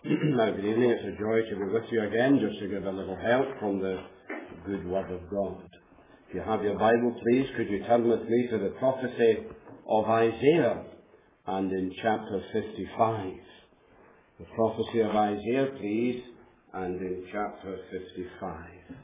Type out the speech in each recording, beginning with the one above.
Now, good evening. It's a joy to be with you again, just to give a little help from the good Word of God. If you have your Bible, please, could you turn with me to the prophecy of Isaiah, and in chapter 55. The prophecy of Isaiah, please, and in chapter 55.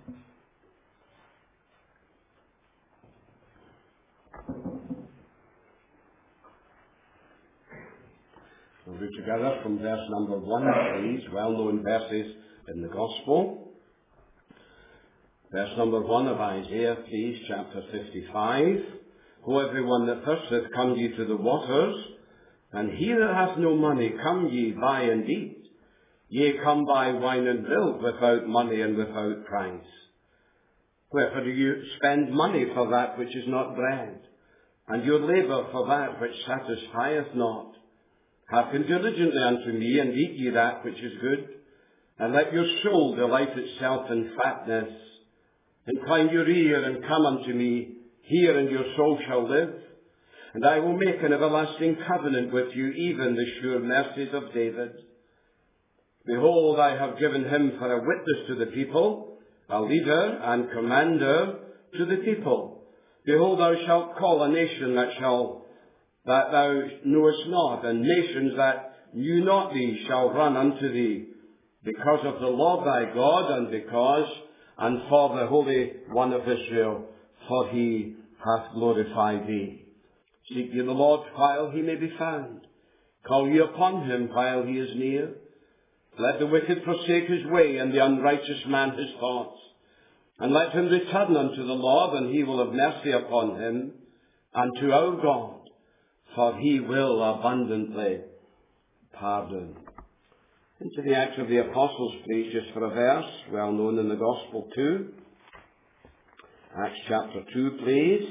We'll read together from verse number 1, please, well-known verses in the Gospel. Verse number 1 of Isaiah, please, chapter 55. O everyone that thirsteth, come ye to the waters, and he that hath no money, come ye, buy and eat. Yea, come buy wine and milk without money and without price. Wherefore do you spend money for that which is not bread, and your labour for that which satisfieth not? Hearken diligently unto me, and eat ye that which is good, and let your soul delight itself in fatness. Incline your ear, and come unto me, hear, and your soul shall live. And I will make an everlasting covenant with you, even the sure mercies of David. Behold, I have given him for a witness to the people, a leader and commander to the people. Behold, thou shalt call a nation that thou knowest not, and nations that knew not thee shall run unto thee, because of the Lord thy God, and for the Holy One of Israel, for he hath glorified thee. Seek ye the Lord while he may be found. Call ye upon him while he is near. Let the wicked forsake his way, and the unrighteous man his thoughts. And let him return unto the Lord, and he will have mercy upon him, and to our God, for he will abundantly pardon. Into the Acts of the Apostles, please, just for a verse, well known in the Gospel too. Acts chapter 2, please.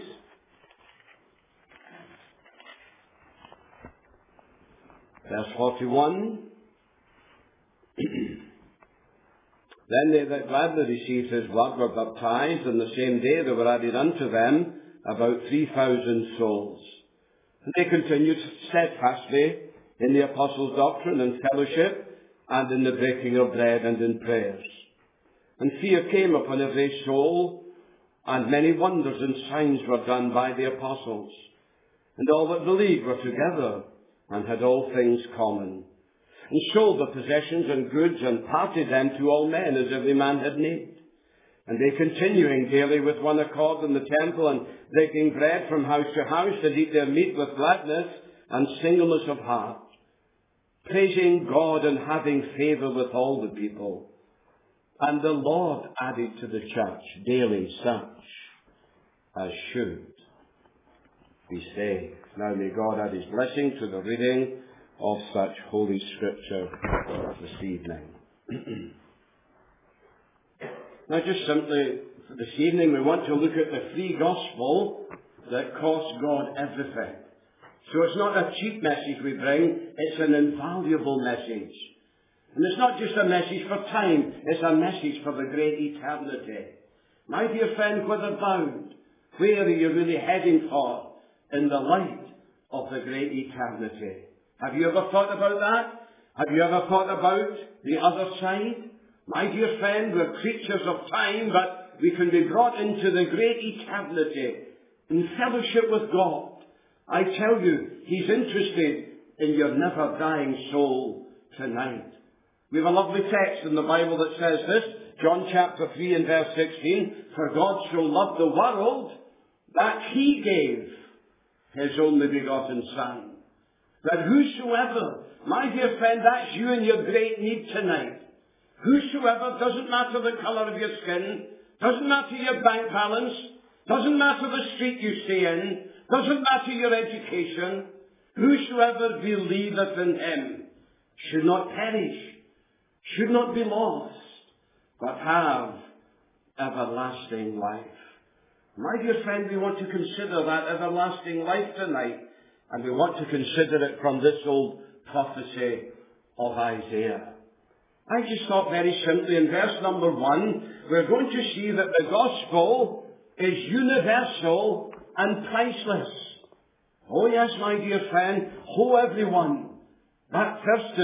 Verse 41. Then they that gladly received his word were baptized, and the same day there were added unto them about 3,000 souls. And they continued steadfastly in the apostles' doctrine and fellowship, and in the breaking of bread and in prayers. And fear came upon every soul, and many wonders and signs were done by the apostles. And all that believed were together, and had all things common, and sold their possessions and goods, and parted them to all men as every man had need. And they continuing daily with one accord in the temple, and breaking bread from house to house, did eat their meat with gladness and singleness of heart, praising God and having favour with all the people. And the Lord added to the church daily such as should be saved. Now may God add his blessing to the reading of such Holy Scripture this evening. Now just simply, this evening we want to look at the free gospel that costs God everything. So it's not a cheap message we bring, it's an invaluable message. And it's not just a message for time, it's a message for the great eternity. My dear friend, whither bound? Where are you really heading for in the light of the great eternity? Have you ever thought about that? Have you ever thought about the other side? My dear friend, we're creatures of time, but we can be brought into the great eternity in fellowship with God. I tell you, he's interested in your never-dying soul tonight. We have a lovely text in the Bible that says this, John chapter 3 and verse 16, For God so loved the world that he gave his only begotten Son. That whosoever, my dear friend, that's you in your great need tonight. Whosoever, doesn't matter the colour of your skin, doesn't matter your bank balance, doesn't matter the street you stay in, doesn't matter your education, whosoever believeth in him should not perish, should not be lost, but have everlasting life. My dear friend, we want to consider that everlasting life tonight, and we want to consider it from this old prophecy of Isaiah. I just thought very simply in verse number 1, we're going to see that the gospel is universal and priceless. Oh yes, my dear friend, ho everyone that thirsteth,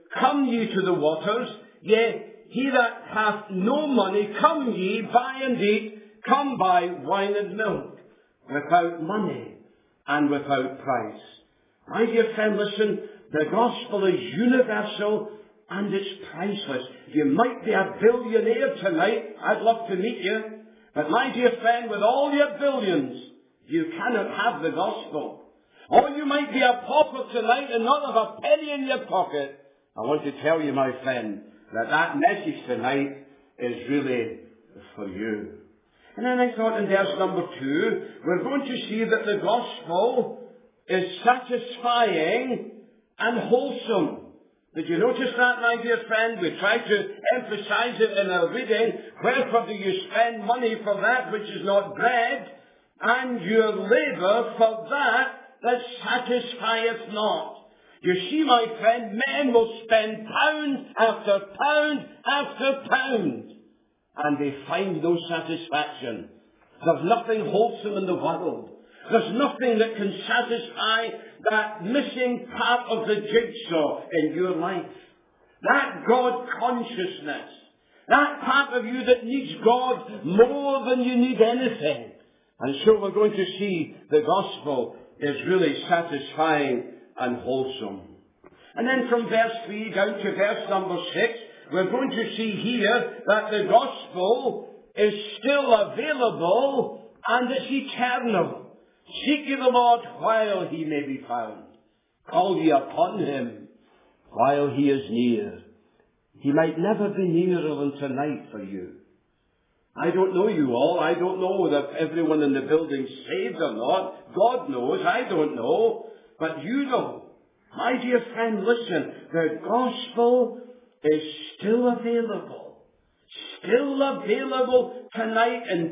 come ye to the waters, yea, he that hath no money, come ye, buy and eat, come buy wine and milk, without money and without price. My dear friend, listen, the gospel is universal and it's priceless. You might be a billionaire tonight. I'd love to meet you. But my dear friend, with all your billions, you cannot have the gospel. Or you might be a pauper tonight and not have a penny in your pocket. I want to tell you, my friend, that message tonight is really for you. And then I thought in verse number 2, we're going to see that the gospel is satisfying and wholesome. Did you notice that, my dear friend? We try to emphasize it in our reading. Wherefore do you spend money for that which is not bread, and your labour for that satisfieth not? You see, my friend, men will spend pound after pound after pound, and they find no satisfaction. There's nothing wholesome in the world. There's nothing that can satisfy that missing part of the jigsaw in your life. That God consciousness. That part of you that needs God more than you need anything. And so we're going to see the gospel is really satisfying and wholesome. And then from verse 3 down to verse number 6, we're going to see here that the gospel is still available and it's eternal. Seek ye the Lord while he may be found. Call ye upon him while he is near. He might never be nearer than tonight for you. I don't know you all. I don't know that everyone in the building's saved or not. God knows. I don't know. But you know. My dear friend, listen. The gospel is still available. Still available tonight in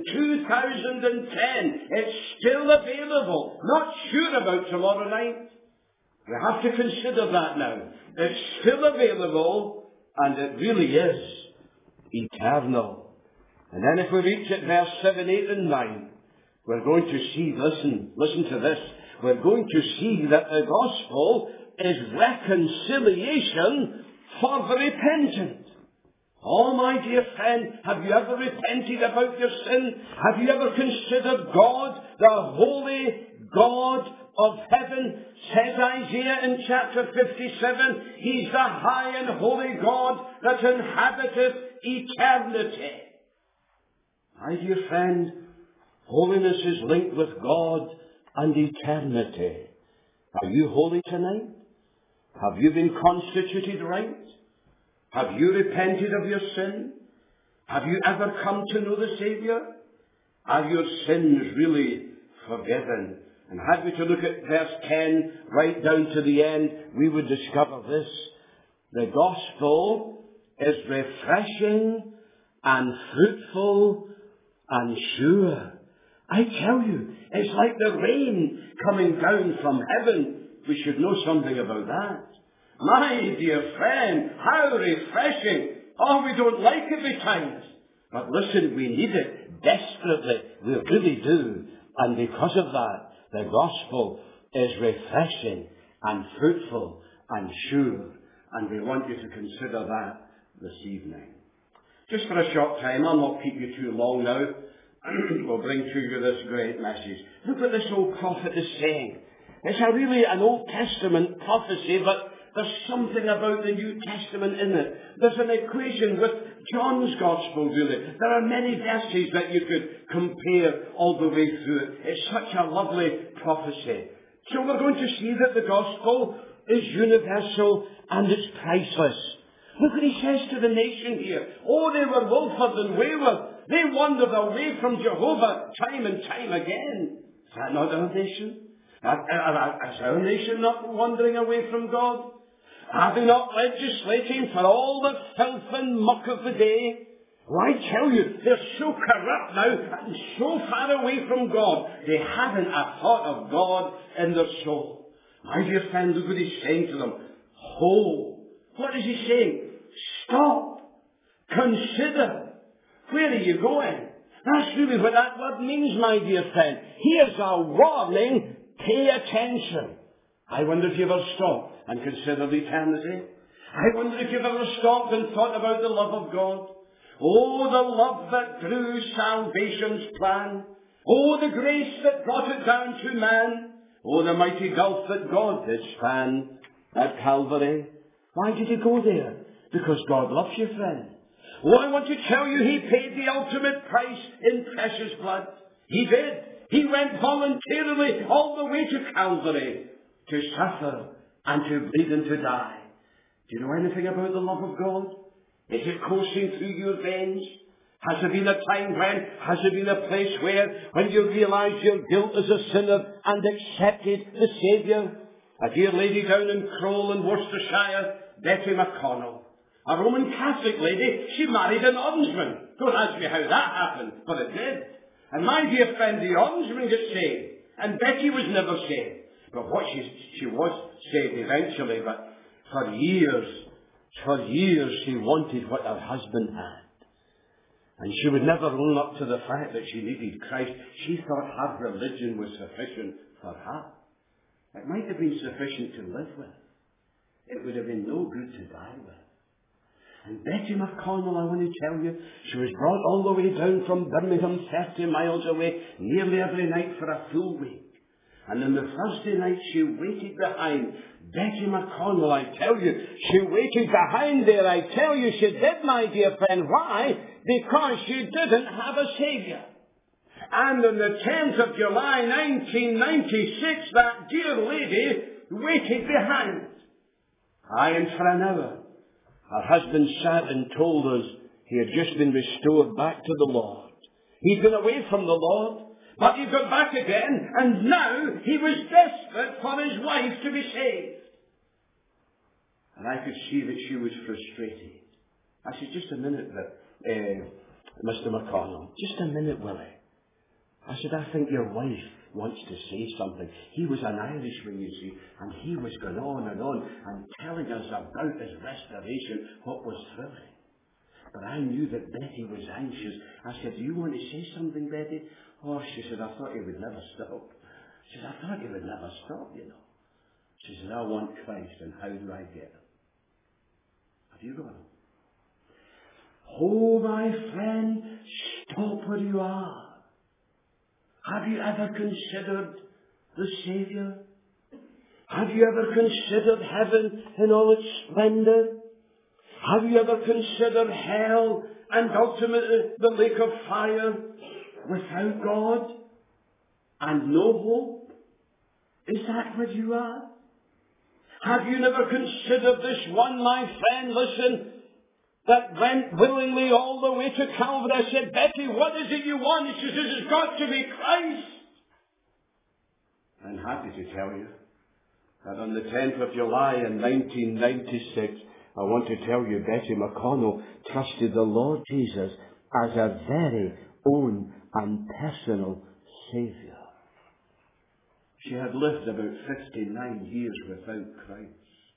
2010. It's still available. Not sure about tomorrow night. We have to consider that now. It's still available, and it really is eternal. And then if we reach at verse 7, 8, and 9, we're going to see, listen to this, we're going to see that the gospel is reconciliation for the repentant. Oh, my dear friend, have you ever repented about your sin? Have you ever considered God, the holy God of heaven? Says Isaiah in chapter 57, He's the high and holy God that inhabiteth eternity. My dear friend, holiness is linked with God and eternity. Are you holy tonight? Have you been constituted right? Have you repented of your sin? Have you ever come to know the Saviour? Are your sins really forgiven? And had we to look at verse 10 right down to the end, we would discover this. The gospel is refreshing and fruitful and sure. I tell you, it's like the rain coming down from heaven. We should know something about that. My dear friend, how refreshing. Oh, we don't like it at times. But listen, we need it desperately. We really do. And because of that, the gospel is refreshing and fruitful and sure. And we want you to consider that this evening. Just for a short time, I'll not keep you too long now. We'll bring to you this great message. Look what this old prophet is saying. It's really an Old Testament prophecy, but there's something about the New Testament in it. There's an equation with John's Gospel, really. There are many verses that you could compare all the way through it. It's such a lovely prophecy. So we're going to see that the Gospel is universal and it's priceless. Look what he says to the nation here. Oh, they were willful and wayward. They wandered away from Jehovah time and time again. Is that not our nation? Is our nation not wandering away from God? Are they not legislating for all the filth and muck of the day? Well, I tell you, they're so corrupt now and so far away from God, they haven't a thought of God in their soul. My dear friend, look what he's saying to them. Ho! What is he saying? Stop! Consider! Where are you going? That's really what that word means, my dear friend. Here's a warning. Pay attention. I wonder if you ever stop and consider eternity. I wonder if you've ever stopped and thought about the love of God. Oh, the love that drew salvation's plan. Oh, the grace that brought it down to man. Oh, the mighty gulf that God did span at Calvary. Why did he go there? Because God loves you, friend. Oh, I want to tell you, he paid the ultimate price in precious blood. He did. He went voluntarily all the way to Calvary to suffer and to bleed and to die. Do you know anything about the love of God? Is it coursing through your veins? Has there been a time has there been a place when you realised your guilt as a sinner and accepted the Saviour? A dear lady down in Crowell in Worcestershire, Betty McConnell, a Roman Catholic lady, she married an Orangevin. Don't ask me how that happened, but it did. And my dear friend, the Orangevin got saved, and Betty was never saved. But she was saved eventually, but for years she wanted what her husband had. And she would never own up to the fact that she needed Christ. She thought her religion was sufficient for her. It might have been sufficient to live with. It would have been no good to die with. And Betty McConnell, I want to tell you, she was brought all the way down from Birmingham, 30 miles away, nearly every night for a full week. And on the Thursday night, she waited behind. Betty McConnell, I tell you, she waited behind there. I tell you, she did, my dear friend. Why? Because she didn't have a Saviour. And on the 10th of July, 1996, that dear lady waited behind. Aye, and for an hour, her husband sat and told us he had just been restored back to the Lord. He'd been away from the Lord, but he got back again, and now he was desperate for his wife to be saved. And I could see that she was frustrated. I said, just a minute, Mr. McConnell, just a minute, Willie. I said, I think your wife wants to say something. He was an Irishman, you see, and he was going on and telling us about his restoration, what was thrilling. But I knew that Betty was anxious. I said, do you want to say something, Betty? Oh, she said, I thought he would never stop. She said, I thought he would never stop, you know. She said, I want Christ, and how do I get him? Have you got him? Oh, my friend, stop where you are. Have you ever considered the Saviour? Have you ever considered heaven in all its splendour? Have you ever considered hell and ultimately the lake of fire without God and no hope? Is that where you are? Have you never considered this one, my friend, listen, that went willingly all the way to Calvary? I said, Betty, what is it you want? She says, it's got to be Christ. I'm happy to tell you that on the 10th of July in 1996, I want to tell you, Betty McConnell trusted the Lord Jesus as her very own and personal Saviour. She had lived about 59 years without Christ.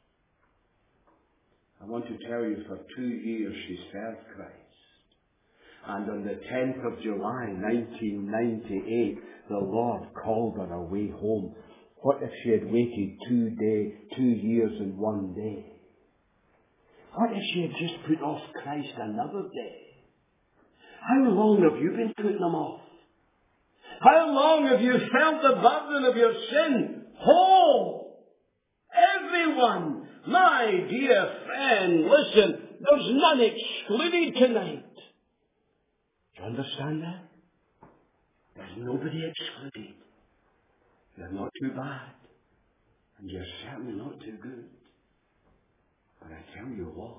I want to tell you, for 2 years she served Christ. And on the 10th of July, 1998, the Lord called her away home. What if she had waited 2 years and 1 day? What if she had just put off Christ another day? How long have you been putting him off? How long have you felt the burden of your sin? Whole! Everyone! My dear friend, listen, there's none excluded tonight. Do you understand that? There's nobody excluded. You're not too bad, and you're certainly not too good. But I tell you what,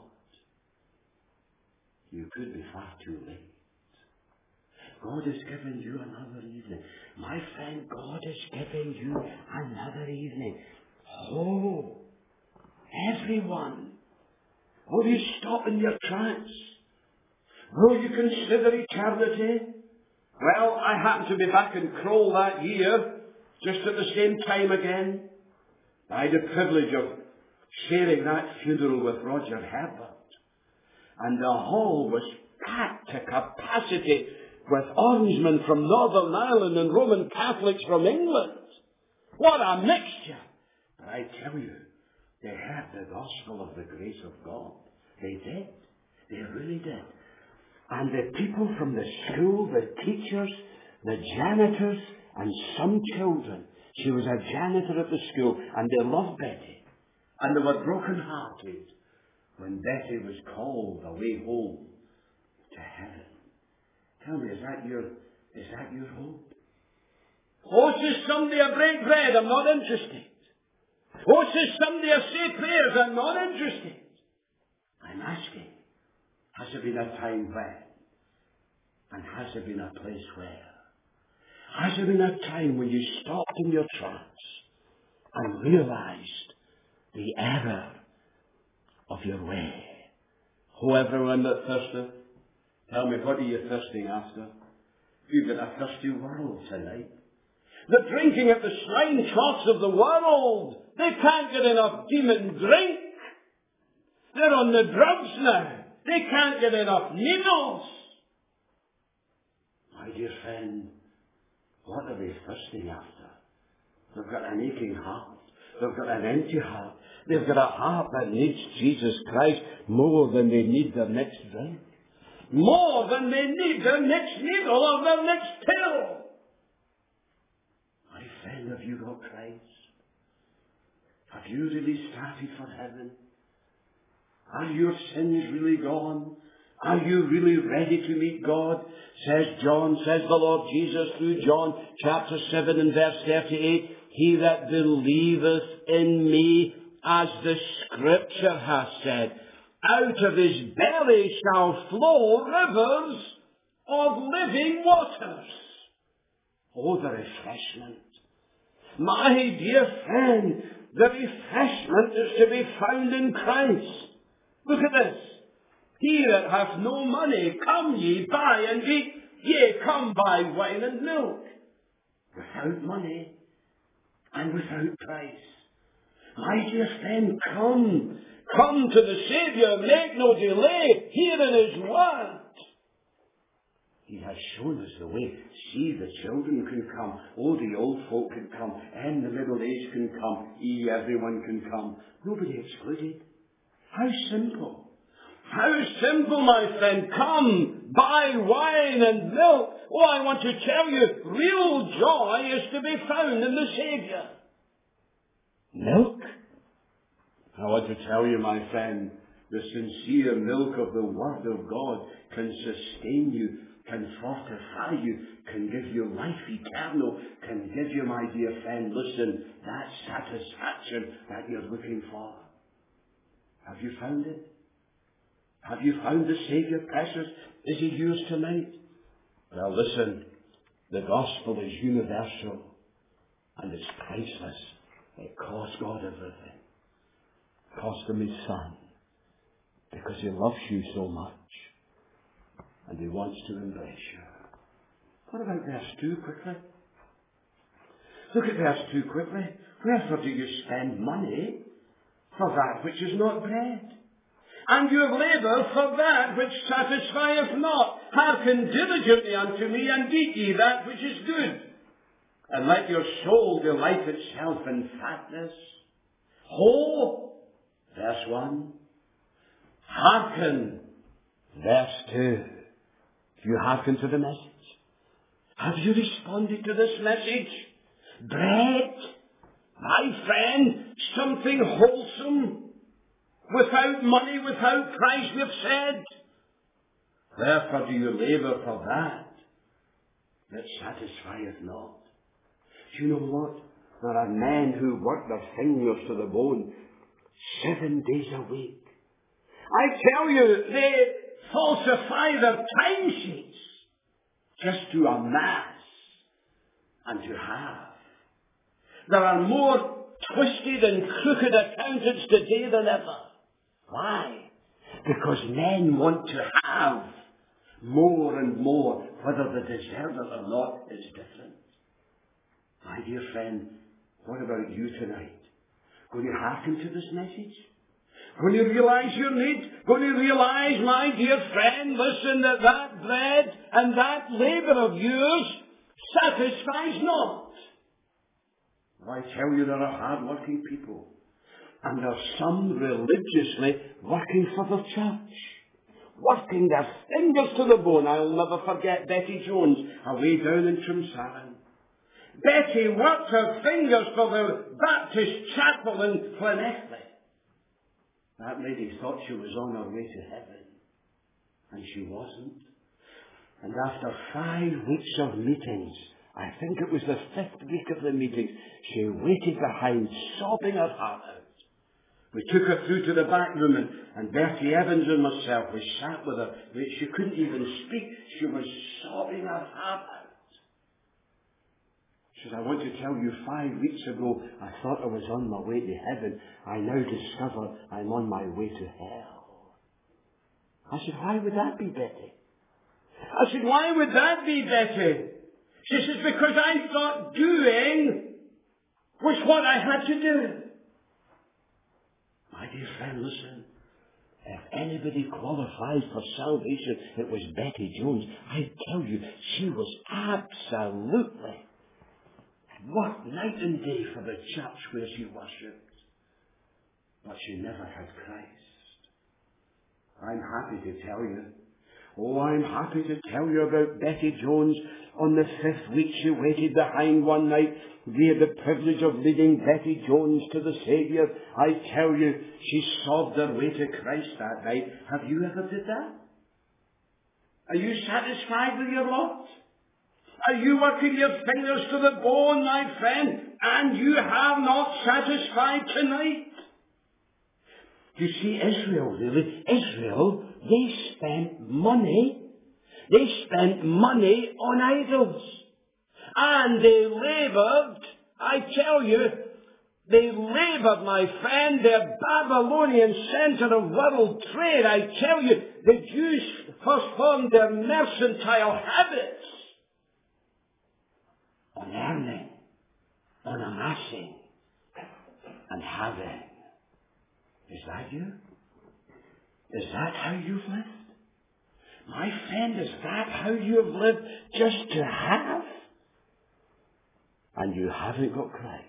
you could be far too late. God has given you another evening. My friend, God has given you another evening. Oh, everyone. Will you stop in your tracks? Will you consider eternity? Well, I happened to be back in Crowell that year, just at the same time again. I had the privilege of sharing that funeral with Roger Herbert. And the hall was packed to capacity with Orangemen from Northern Ireland and Roman Catholics from England. What a mixture! But I tell you, They heard the gospel of the grace of God. They did. They really did. And the people from the school, the teachers, the janitors, and some children. She was a janitor at the school, and they loved Betty. And they were broken-hearted when Betty was called away home to heaven. Tell me, is that your hope? Oh, says somebody, I break bread, I'm not interested. Oh, says somebody, I say prayers, I'm not interested. I'm asking, has there been a time when? And has there been a place where? Has there been a time when you stopped in your tracks and realized the error of your way? Oh, everyone that thirsteth, tell me, what are you thirsting after? You've got a thirsty world tonight. They're drinking at the swine troughs of the world. They can't get enough demon drink. They're on the drugs now. They can't get enough needles. My dear friend, what are they thirsting after? They've got an aching heart. They've got an empty heart. They've got a heart that needs Jesus Christ more than they need their next drink. More than they need their next needle or their next pill. My friend, have you got Christ? Have you really started for heaven? Are your sins really gone? Are you really ready to meet God? Says the Lord Jesus through John chapter 7 and verse 38, he that believeth in me, as the scripture hath said, out of his belly shall flow rivers of living waters. Oh, the refreshment. My dear friend, the refreshment is to be found in Christ. Look at this. He that hath no money, come ye, buy and eat. Yea, come buy wine and milk. Without money and without price. My dear friend, come. Come to the Saviour. Make no delay. Here in His Word. He has shown us the way. See, the children can come. Oh, the old folk can come. And the middle age can come. Everyone can come. Nobody excluded. How simple. How simple, my friend. Come, buy wine and milk. Oh, I want to tell you, real joy is to be found in the Saviour. Milk? I want to tell you, my friend, the sincere milk of the Word of God can sustain you, can fortify you, can give you life eternal, can give you, my dear friend, listen, that satisfaction that you're looking for. Have you found it? Have you found the Saviour precious? Is He yours tonight? Well, listen, the gospel is universal and it's priceless. It cost God everything. It cost Him His Son because He loves you so much and He wants to embrace you. What about verse 2 quickly? Look at verse 2 quickly. Wherefore do you spend money for that which is not bread? And your labour for that which satisfieth not. Hearken diligently unto me, and eat ye that which is good. And let your soul delight itself in fatness. Ho, verse 1. Hearken, verse 2. Do you hearken to the message? Have you responded to this message? Bread, my friend, something wholesome. Without money, without price, we've said. Therefore do you labour for that satisfieth not. Do you know what? There are men who work their fingers to the bone 7 days a week. I tell you, they falsify their timesheets just to amass and to have. There are more twisted and crooked accountants today than ever. Why? Because men want to have more and more. Whether they deserve it or not is different. My dear friend, what about you tonight? Going to hearken to this message? Going to realize your need? Going to realize, my dear friend, listen, that bread and that labour of yours satisfies not. I tell you, there are hard-working people. And there's some religiously working for the church, working their fingers to the bone. I'll never forget Betty Jones, away down in Trimsaran. Betty worked her fingers for the Baptist chapel in Llanelli. That lady thought she was on her way to heaven, and she wasn't. And after 5 weeks of meetings, I think it was the 5th week of the meetings, she waited behind, sobbing her heart out. We took her through to the back room, and Bertie Evans and myself, we sat with her. She couldn't even speak. She was sobbing her heart out. She said, I want to tell you, 5 weeks ago, I thought I was on my way to heaven. I now discover I'm on my way to hell. I said, why would that be, Betty? I said, why would that be, Betty? She says, because I thought doing was what I had to do. My dear friend, listen. If anybody qualified for salvation, it was Betty Jones. I tell you, she was absolutely worked night and day for the church where she worshipped. But she never had Christ. I'm happy to tell you. Oh, I'm happy to tell you about Betty Jones. On the 5th week she waited behind one night. We had the privilege of leading Betty Jones to the Saviour. I tell you, she sobbed her way to Christ that night. Have you ever did that? Are you satisfied with your lot? Are you working your fingers to the bone, my friend, and you have not satisfied tonight? You see, Israel, they spent money. They spent money on idols. And they labored, I tell you, they labored, my friend, their Babylonian center of world trade. I tell you, the Jews first formed their mercantile habits on earning, on amassing, and having. Is that you? Is that how you've lived? My friend, is that how you've lived? Just to have? And you haven't got Christ.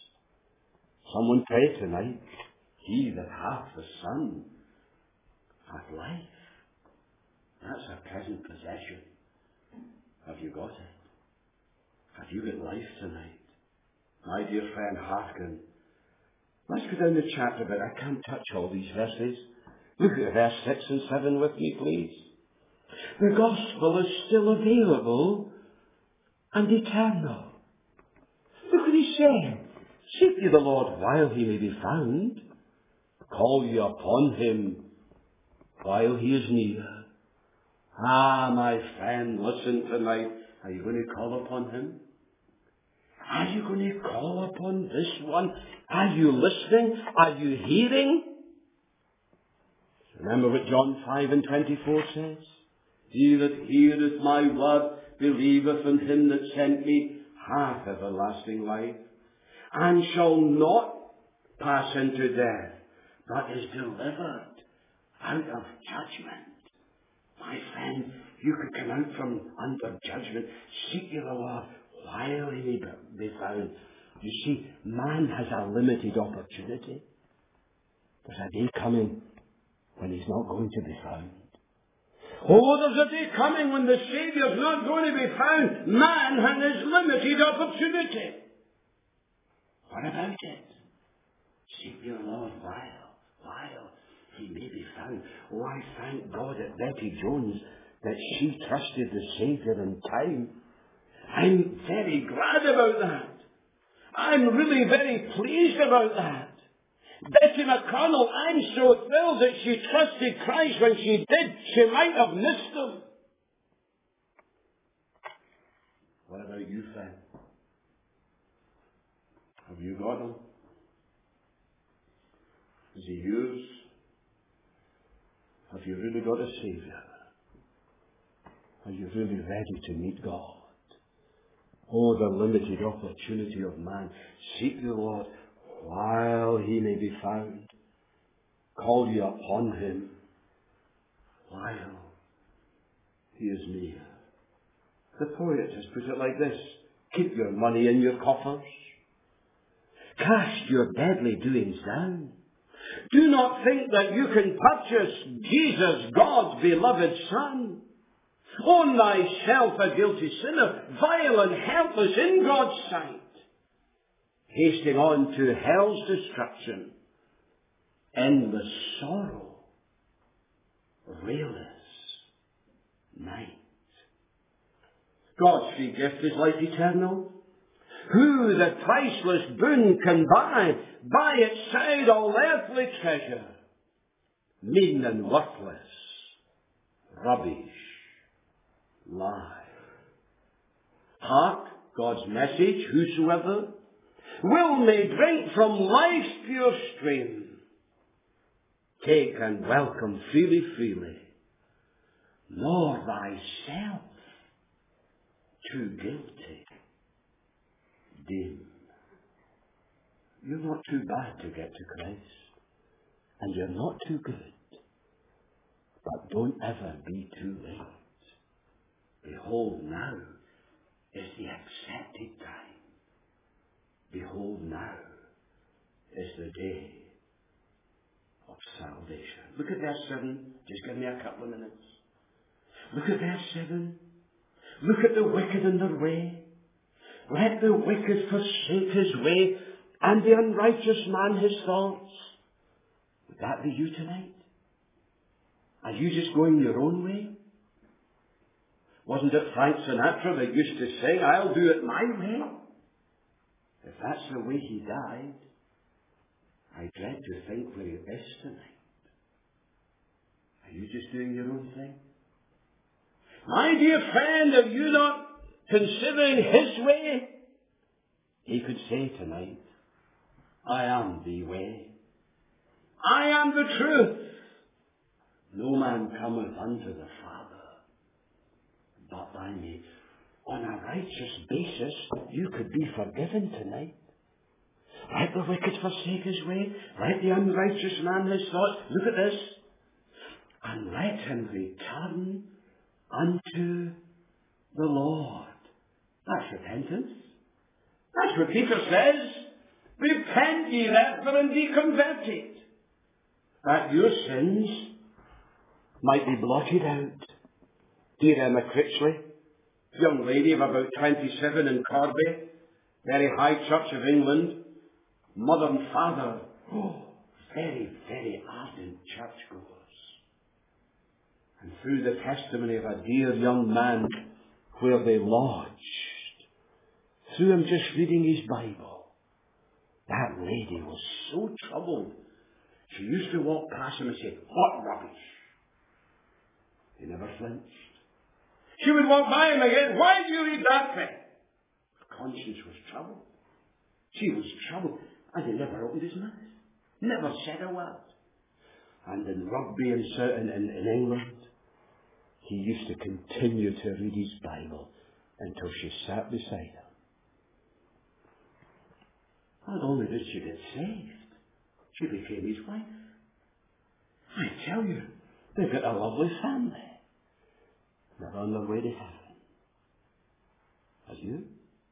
Someone pray tonight, he that hath the Son hath life. That's a present possession. Have you got it? Have you got life tonight? My dear friend Harkin, let's go down the chapter, but I can't touch all these verses. Look at verse 6 and 7 with me, please. The gospel is still available and eternal. Look what he's saying. Seek ye the Lord while he may be found. Call ye upon him while he is near. Ah, my friend, listen tonight. Are you going to call upon him? Are you going to call upon this one? Are you listening? Are you hearing? Remember what John 5 and 24 says? He that heareth my word believeth in him that sent me hath everlasting life, and shall not pass into death, but is delivered out of judgment. My friend, you could come out from under judgment. Seek ye the Lord while he may be found. You see, man has a limited opportunity. There's a day coming when he's not going to be found. Oh, there's a day coming when the Saviour's not going to be found. Man has his limited opportunity. What about it? Seek your Lord while he may be found. Oh, I thank God at Betty Jones that she trusted the Saviour in time. I'm very glad about that. I'm really very pleased about that. Betty McConnell, I'm so thrilled that she trusted Christ when she did. She might have missed him. What about you, friend? Have you got him? Is he yours? Have you really got a Saviour? Are you really ready to meet God? Oh, the limited opportunity of man. Seek the Lord while he may be found. Call ye upon him while he is near. The poet has put it like this. Keep your money in your coffers. Cast your deadly doings down. Do not think that you can purchase Jesus, God's beloved Son. Own thyself a guilty sinner, vile and helpless in God's sight, hasting on to hell's destruction, endless sorrow, rayless night. God's free gift is life eternal. Who the priceless boon can buy? By its side all earthly treasure, mean and worthless, rubbish, lie. Hark God's message, whosoever will may drink from life's pure stream. Take and welcome freely, freely, nor thyself too guilty deem. You're not too bad to get to Christ, and you're not too good, but don't ever be too late. Behold, now is the accepted time. Behold, now is the day of salvation. Look at verse 7. Just give me a couple of minutes. Look at verse 7. Look at the wicked in their way. Let the wicked forsake his way, and the unrighteous man his thoughts. Would that be you tonight? Are you just going your own way? Wasn't it Frank Sinatra that used to sing, I'll do it my way? If that's the way he died, I dread to think where he is tonight. Are you just doing your own thing? My dear friend, are you not considering his way? He could say tonight, I am the way. I am the truth. No man cometh unto the Father but by me. On a righteous basis, you could be forgiven tonight. Let the wicked forsake his way. Let the unrighteous man his thoughts. Look at this. And let him return unto the Lord. That's repentance. That's what Peter says. Repent ye therefore and be converted, that your sins might be blotted out. Dear Emma Critchley, young lady of about 27 in Corby, very high church of England, mother and father, very, very ardent churchgoers. And through the testimony of a dear young man where they lodged, through him just reading his Bible, that lady was so troubled. She used to walk past him and say, what rubbish. He never flinched. She would walk by him again, why do you read that thing? Her conscience was troubled. She was troubled. And he never opened his mouth. Never said a word. And in Rugby in England, he used to continue to read his Bible until she sat beside him. Not only did she get saved, she became his wife. I tell you, they've got a lovely family. They're on their way to heaven. Are you?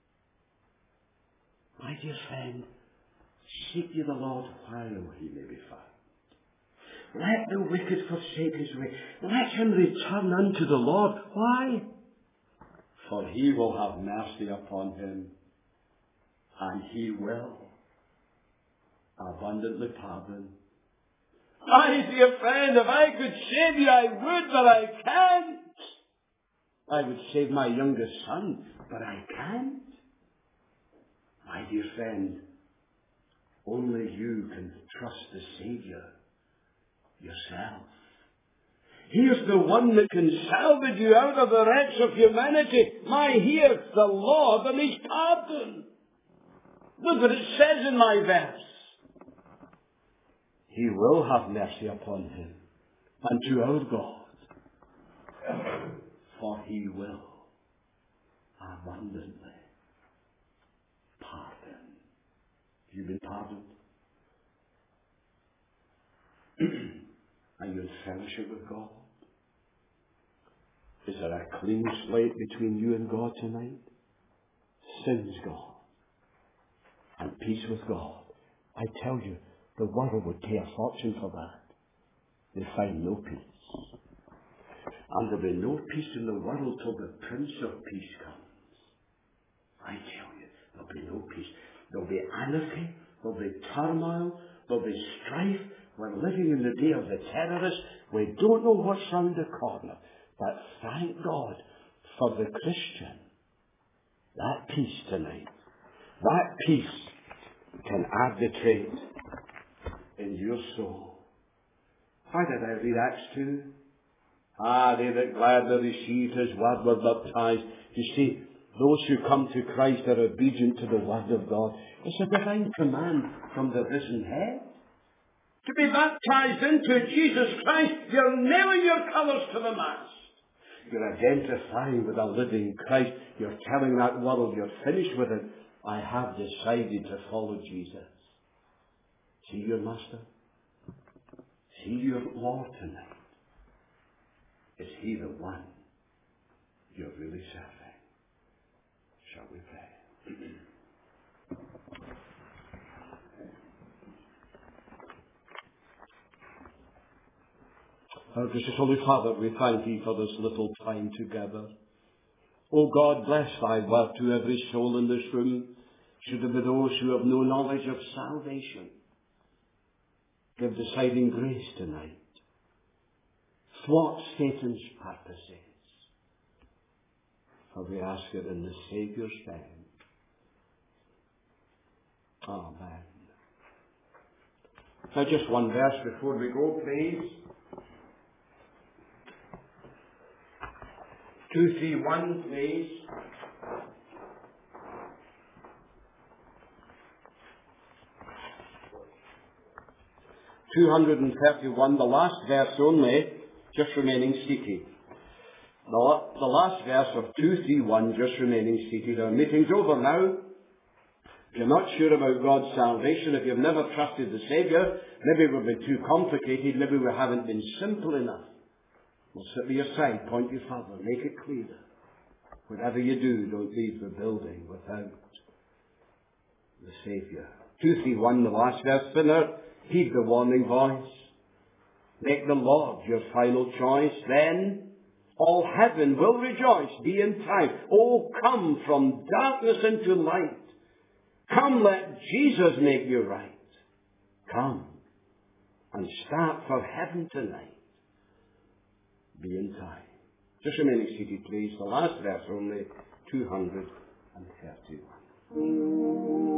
My dear friend, seek ye the Lord while he may be found. Let the wicked forsake his way. Let him return unto the Lord. Why? For he will have mercy upon him, and he will abundantly pardon. My dear friend, if I could save you, I would, but I can't. I would save my youngest son, but I can't. My dear friend, only you can trust the Savior yourself. He is the one that can salvage you out of the wrecks of humanity. He is the Lord and his pardon. Look what it says in my verse. He will have mercy upon him and to our God, for he will abundantly pardon. Have you been pardoned? Are you in fellowship with God? Is there a clean slate between you and God tonight? Sin's gone and peace with God. I tell you, The world would pay a fortune for that. They find no peace. And there'll be no peace in the world till the Prince of Peace comes. I tell you, there'll be no peace. There'll be anarchy, there'll be turmoil, there'll be strife. We're living in the day of the terrorists. We don't know what's round the corner. But thank God for the Christian. That peace tonight, that peace can arbitrate in your soul. Why did I read Acts 2? They that gladly received his word were baptized. You see, those who come to Christ are obedient to the word of God. It's a divine command from the risen head. To be baptized into Jesus Christ, you're nailing your colours to the mast. You're identifying with a living Christ. You're telling that world you're finished with it. I have decided to follow Jesus. See your Master? See your Lord tonight? Is he the one you're really serving? Shall we pray? Our gracious Holy Father, we thank thee for this little time together. O God, bless thy word to every soul in this room. Should there be those who have no knowledge of salvation, give deciding grace tonight. Thwart Satan's purposes. For we ask it in the Saviour's name. Amen. Now just one verse before we go, please. 231, please. 231, the last verse only, just remaining seated. The last verse of 231, just remaining seated. Our meeting's over now. If you're not sure about God's salvation, if you've never trusted the Saviour, maybe we've been too complicated, maybe we haven't been simple enough. We'll sit by your side, point you further, make it clear. Whatever you do, don't leave the building without the Saviour. 231, the last verse. Sinner, heed the warning voice. Make the Lord your final choice. Then all heaven will rejoice. Be in time. Oh, come from darkness into light. Come, let Jesus make you right. Come and start for heaven tonight. Be in time. Just remaining seated, please. The last verse only, 231.